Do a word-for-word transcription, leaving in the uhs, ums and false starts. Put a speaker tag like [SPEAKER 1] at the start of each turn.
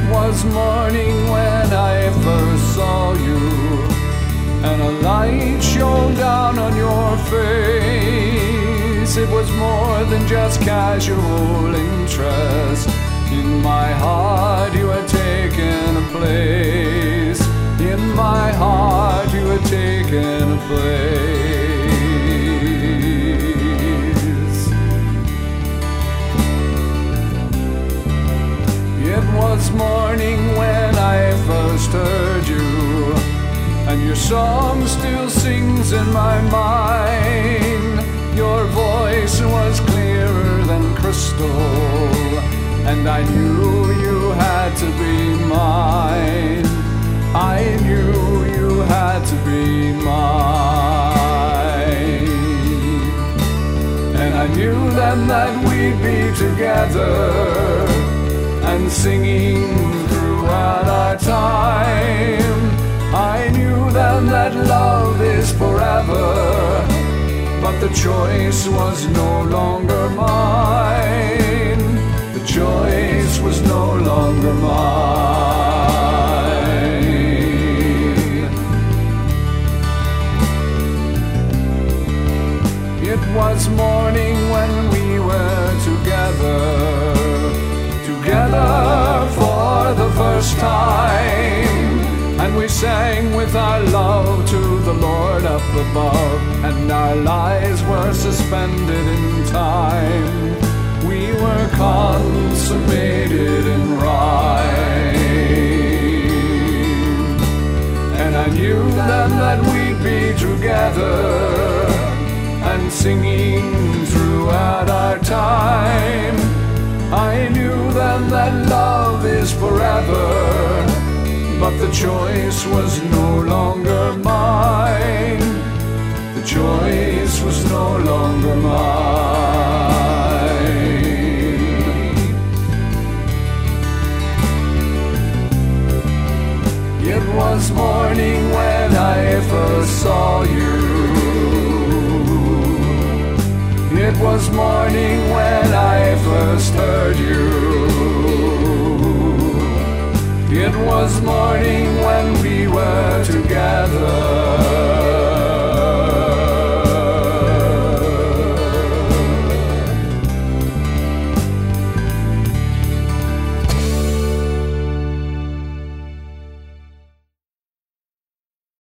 [SPEAKER 1] was morning when I first saw you, and a light shone down on your face. It was more than just casual interest. In my heart you had taken a place. In my heart you had taken a place. It was morning when I first heard you, and your song still sings in my mind. Your voice was clearer than crystal, and I knew you had to be mine. I knew you had to be mine. And I knew then that we'd be together and singing throughout our time. I knew then that love is forever, but the choice was no longer mine. The choice was no longer mine. It was morning when we were together, together for the first time, and we sang with our love to the Lord up above, and our lives were suspended in time. We were consummated in rhyme, and I knew then that we'd be together and singing throughout our time. I knew then that love is forever, but the choice was no longer mine. The choice was no longer mine. It was morning when I first saw you. It was morning when I first heard you. It was morning